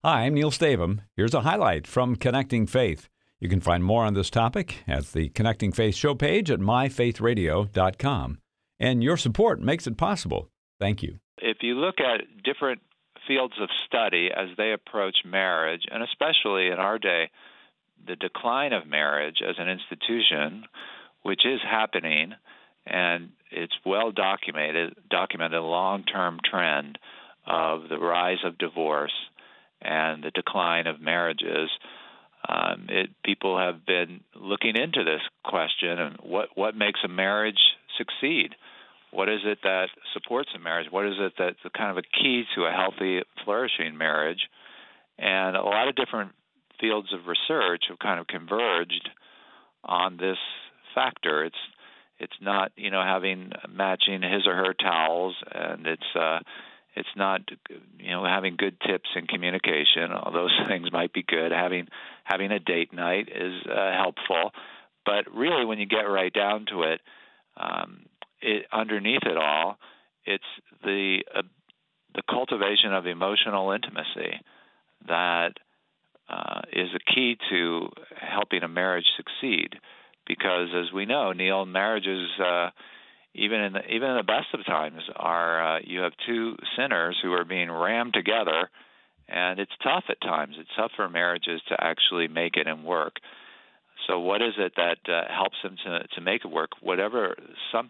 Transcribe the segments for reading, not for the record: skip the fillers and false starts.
Hi, I'm Neil Stavum. Here's a highlight from Connecting Faith. You can find more on this topic at the Connecting Faith show page at myfaithradio.com. And your support makes it possible. Thank you. If you look at different fields of study as they approach marriage, and especially in our day, the decline of marriage as an institution, which is happening, and it's well documented a long-term trend of the rise of divorce and the decline of marriages. People have been looking into this question and what makes a marriage succeed? What is it that supports a marriage? What is it that's kind of a key to a healthy, flourishing marriage? And a lot of different fields of research have kind of converged on this factor. It's not having matching his or her towels, and it's not having good tips in communication. All those things might be good. Having a date night is helpful, but really, when you get right down to it, underneath it all, it's the cultivation of emotional intimacy that is the key to helping a marriage succeed. Because, as we know, Neil, marriages, even in the best of times, are you have two sinners who are being rammed together, and it's tough at times. It's tough for marriages to actually make it and work. So what is it that helps them to make it work? Whatever it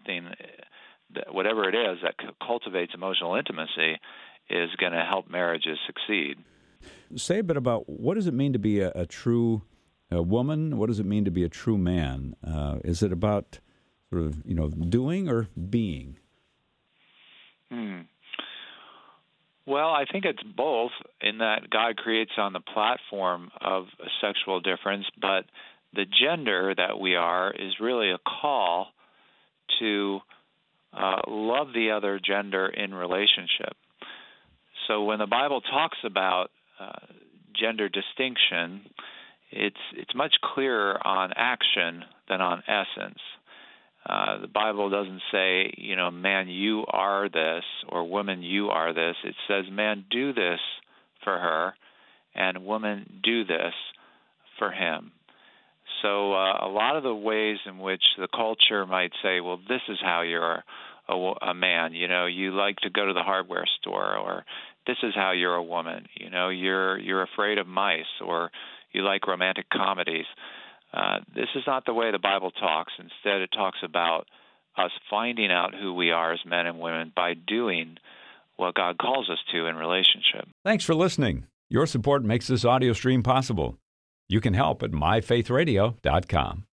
is that cultivates emotional intimacy is going to help marriages succeed. Say a bit about what does it mean to be a true woman? What does it mean to be a true man? Is it about sort of doing or being? Well, I think it's both, in that God creates on the platform of a sexual difference, but the gender that we are is really a call to love the other gender in relationship. So when the Bible talks about gender distinction, it's much clearer on action than on essence. The Bible doesn't say, man, you are this, or woman, you are this. It says, man, do this for her, and woman, do this for him. So a lot of the ways in which the culture might say, well, this is how you're a man, you like to go to the hardware store, or this is how you're a woman, you're afraid of mice, or you like romantic comedies. This is not the way the Bible talks. Instead, it talks about us finding out who we are as men and women by doing what God calls us to in relationship. Thanks for listening. Your support makes this audio stream possible. You can help at myfaithradio.com.